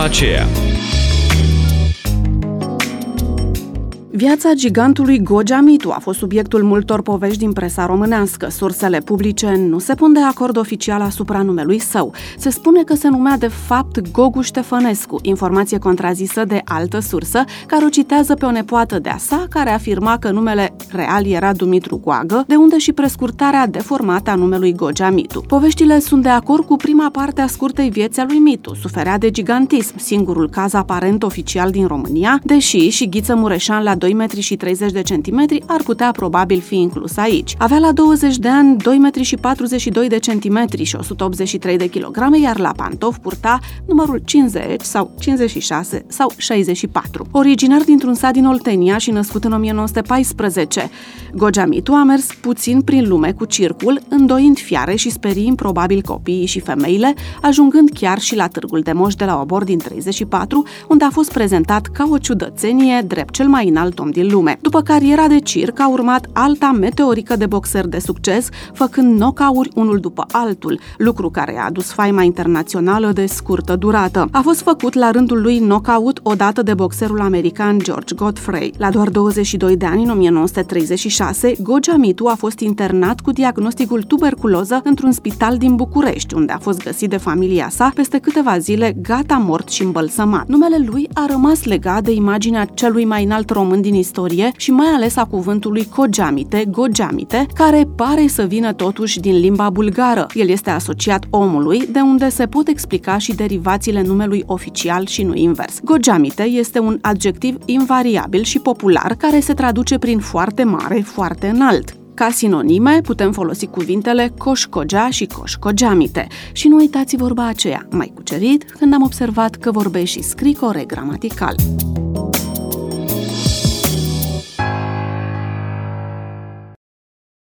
aceea. Viața gigantului Gogea Mitu a fost subiectul multor povești din presa românească. Sursele publice nu se pun de acord oficial asupra numelui său. Se spune că se numea de fapt Gogu Ștefănescu, informație contrazisă de altă sursă, care o citează pe o nepoată de-a sa, care afirma că numele real era Dumitru Goagă, de unde și prescurtarea deformată a numelui Gogea Mitu. Poveștile sunt de acord cu prima parte a scurtei vieți a lui Mitu. Suferea de gigantism, singurul caz aparent oficial din România, deși și Ghiță Mureșan la 2 metri și 30 de centimetri ar putea probabil fi inclus aici. Avea la 20 de ani 2 metri și 42 de centimetri și 183 de kilograme, iar la pantof purta numărul 50 sau 56 sau 64. Originar dintr-un sat din Oltenia și născut în 1914, Gogea Mitu a mers puțin prin lume cu circul, îndoind fiare și speriind probabil copiii și femeile, ajungând chiar și la Târgul de Moș de la Obor din 34, unde a fost prezentat ca o ciudățenie drept cel mai înalt om din lume. După cariera de circ a urmat alta meteorică de boxer de succes, făcând knockout-uri unul după altul, lucru care a adus faima internațională de scurtă durată. A fost făcut la rândul lui knockout odată de boxerul american George Godfrey. La doar 22 de ani, în 1936, Gogea Mitu a fost internat cu diagnosticul tuberculoză într-un spital din București, unde a fost găsit de familia sa peste câteva zile gata mort și îmbălsămat. Numele lui a rămas legat de imaginea celui mai înalt român din istorie și mai ales a cuvântului Gogeamite, care pare să vină totuși din limba bulgară. El este asociat omului, de unde se pot explica și derivațiile numelui oficial și nu invers. Gogeamite este un adjectiv invariabil și popular care se traduce prin foarte mare, foarte înalt. Ca sinonime putem folosi cuvintele coșcogea și coșcogeamite. Și nu uitați vorba aceea, mai cucerit, când am observat că vorbești și scrii corect gramatical.